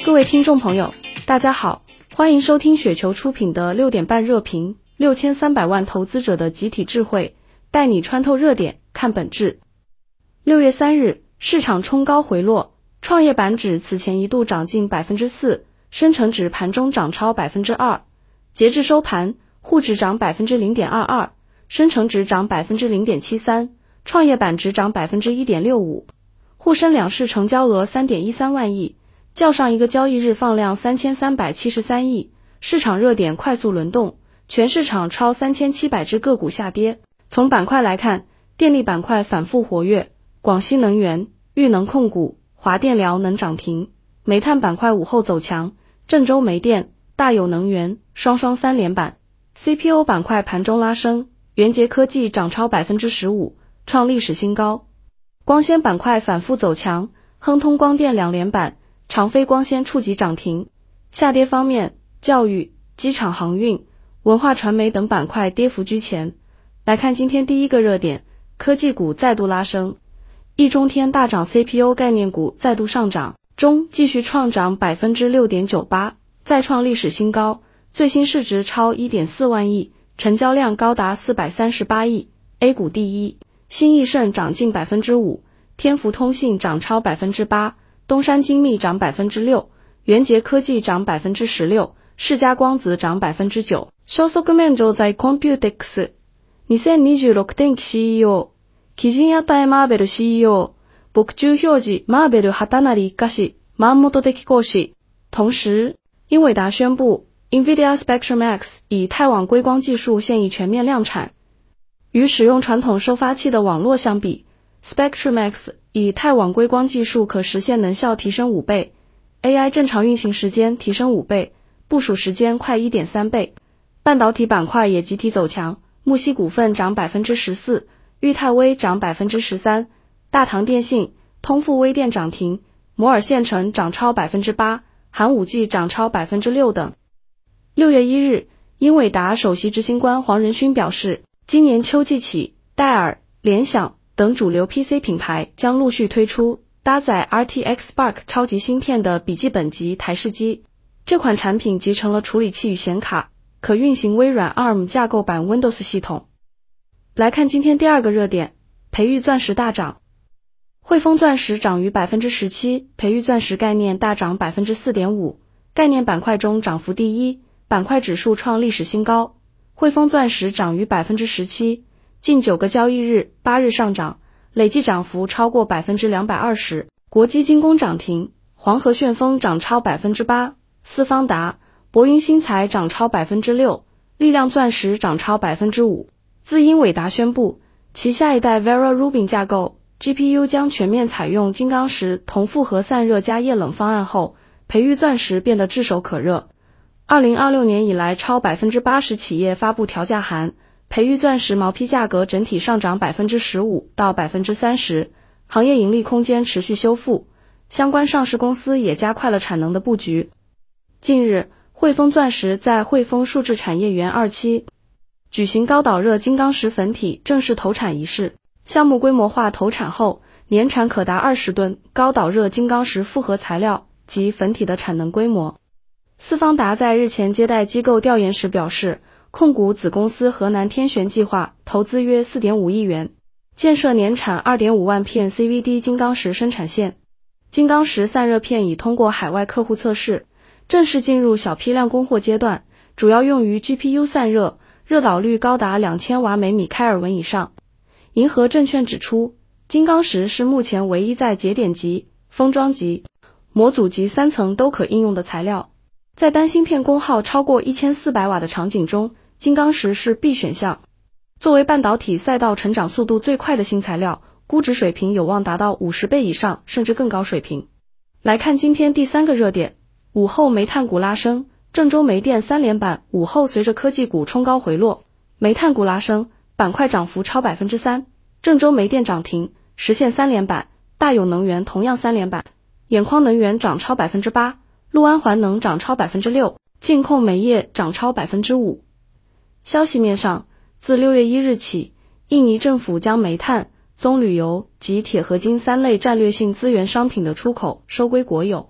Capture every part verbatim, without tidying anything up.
各位听众朋友，大家好，欢迎收听雪球出品的六点半热评，六千三百万投资者的集体智慧，带你穿透热点，看本质。六月三日，市场冲高回落，创业板指此前一度涨近 百分之四， 深成指盘中涨超 百分之二， 截至收盘，沪指涨 百分之零点二二， 深成指涨 百分之零点七三， 创业板指涨 百分之一点六五。沪深两市成交额 三点一三万亿，较上一个交易日放量三千三百七十三亿，市场热点快速轮动，全市场超三千七百只个股下跌。从板块来看，电力板块反复活跃，广西能源、豫能控股、华电辽能涨停，煤炭板块午后走强，郑州煤电、大有能源双双三连板。 C P O 板块盘中拉升，元捷科技涨超 百分之十五， 创历史新高。光纤板块反复走强，亨通光电两连板，长飞光纤触及涨停。下跌方面，教育、机场航运、文化传媒等板块跌幅居前。来看今天第一个热点，科技股再度拉升，易中天大涨， C P O 概念股再度上涨，中继续创涨 百分之六点九八， 再创历史新高，最新市值超 一点四万亿，成交量高达四百三十八亿。 A 股第一，新易盛涨近 百分之五， 天福通信涨超 百分之八， 东山精密涨 百分之六， 元捷科技涨 百分之十六， 世嘉光子涨 百分之九。 消息面上在 Computexにせんにじゅうろくてんき シーイーオー、 基金屋台マーベル シーイーオー、 牧中表示マーベル旗成一かし、マンモト的講師。同时，英伟达宣布 NVIDIA Spectrum X 以太网硅光技术现已全面量产。与使用传统收发器的网络相比， Spectrum X 以太网硅光技术可实现能效提升五倍， A I 正常运行时间提升五倍，部署时间快 一点三倍。半导体板块也集体走强，木犀股份涨 百分之十四， 裕泰微涨 百分之十三， 大唐电信、通富微电涨停，摩尔线程涨超 百分之八， 寒武纪涨超 百分之六 等。六月一日，英伟达首席执行官黄仁勋表示，今年秋季起，戴尔、联想等主流 P C 品牌将陆续推出搭载 R T X Spark 超级芯片的笔记本级台式机。这款产品集成了处理器与显卡，可运行微软 A R M 架构版 Windows 系统。来看今天第二个热点，培育钻石大涨，汇丰钻石涨逾 百分之十七， 培育钻石概念大涨 百分之四点五， 概念板块中涨幅第一，板块指数创历史新高。汇丰钻石涨逾 百分之十七， 近九个交易日八日上涨，累计涨幅超过 百分之两百二十。 国基精工涨停，黄河旋风涨超 百分之八， 思方达、博云新材涨超 百分之六， 力量钻石涨超 百分之五。 自英伟达宣布其下一代 Vera Rubin 架构 G P U 将全面采用金刚石同复合散热加液冷方案后，培育钻石变得炙手可热。二零二六年以来，超 百分之八十 企业发布调价函，培育钻石毛坯价格整体上涨 百分之十五 到 百分之三十， 行业盈利空间持续修复，相关上市公司也加快了产能的布局。近日，汇丰钻石在汇丰数字产业园二期举行高导热金刚石粉体正式投产仪式，项目规模化投产后，年产可达二十吨高导热金刚石复合材料及粉体的产能规模。思方达在日前接待机构调研时表示，控股子公司河南天旋计划投资约 四点五亿元，建设年产 二点五万片 C V D 金刚石生产线。金刚石散热片已通过海外客户测试，正式进入小批量供货阶段，主要用于 G P U 散热，热导率高达两千瓦每米开尔文以上。银河证券指出，金刚石是目前唯一在节点级、封装级、模组级三层都可应用的材料。在单芯片功耗超过一千四百瓦的场景中，金刚石是必选项。作为半导体赛道成长速度最快的新材料，估值水平有望达到五十倍以上，甚至更高水平。来看今天第三个热点，午后煤炭股拉升，郑州煤电三连板，午后随着科技股冲高回落，煤炭股拉升，板块涨幅超 百分之三， 郑州煤电涨停，实现三连板，大有能源同样三连板，眼眶能源涨超 百分之八，陆安环能涨超 百分之六， 晋控煤业涨超 百分之五。 消息面上，自六月一日起，印尼政府将煤炭、棕榈油及铁合金三类战略性资源商品的出口收归国有，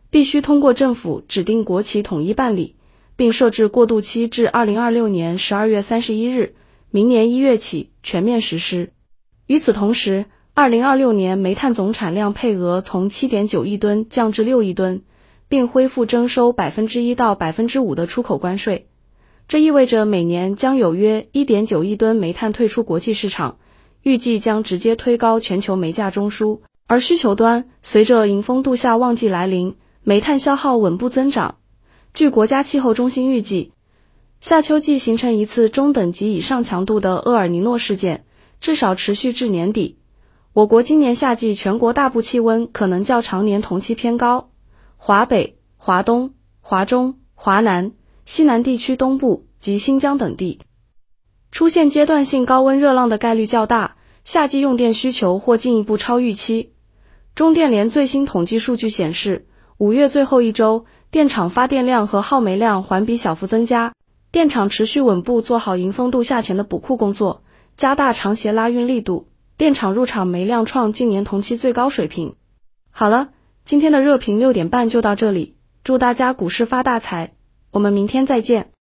必须通过政府指定国企统一办理，并设置过渡期至二零二六年十二月三十一日，明年一月起全面实施。与此同时，二零二六年煤炭总产量配额从 七点九亿吨降至六亿吨，并恢复征收 百分之一 到 百分之五 的出口关税。这意味着每年将有约 一点九亿吨煤炭退出国际市场，预计将直接推高全球煤价中枢。而需求端，随着迎风度夏旺季来临，煤炭消耗稳步增长。据国家气候中心预计，夏秋季形成一次中等级以上强度的厄尔尼诺事件，至少持续至年底。我国今年夏季全国大部气温可能较常年同期偏高，华北、华东、华中、华南、西南地区东部及新疆等地出现阶段性高温热浪的概率较大，夏季用电需求或进一步超预期。中电联最新统计数据显示，五月最后一周，电厂发电量和耗煤量环比小幅增加，电厂持续稳步做好迎风度夏前的补库工作，加大长协拉运力度，电厂入场煤量创近年同期最高水平。好了，今天的热评六点半就到这里，祝大家股市发大财，我们明天再见。